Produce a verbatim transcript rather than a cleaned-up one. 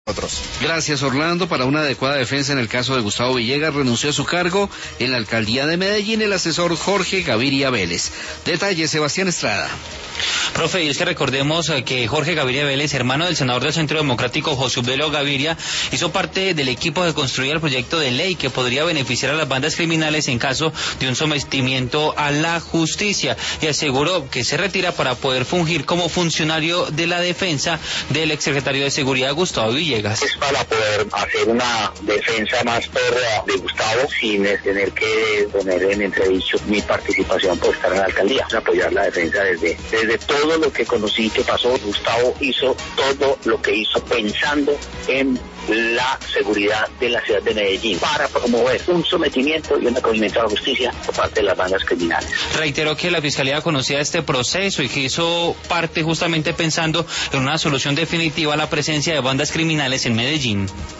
Otros. Gracias, Orlando. Para una adecuada defensa en el caso de Gustavo Villegas, renunció a su cargo en la alcaldía de Medellín el asesor Jorge Gaviria Vélez. Detalles, Sebastián Estrada. Profe, y es que recordemos que Jorge Gaviria Vélez, hermano del senador del Centro Democrático José Obdulio Gaviria, hizo parte del equipo que construía el proyecto de ley que podría beneficiar a las bandas criminales en caso de un sometimiento a la justicia, y aseguró que se retira para poder fungir como funcionario de la defensa del exsecretario de Seguridad Gustavo Villegas. Es para poder hacer una defensa más férrea de Gustavo sin tener que poner en entredicho mi participación por estar en la alcaldía, apoyar la defensa desde, desde todo Todo lo que conocí que pasó. Gustavo hizo todo lo que hizo pensando en la seguridad de la ciudad de Medellín para promover un sometimiento y un acogimiento a la justicia por parte de las bandas criminales. Reiteró que la Fiscalía conocía este proceso y que hizo parte justamente pensando en una solución definitiva a la presencia de bandas criminales en Medellín.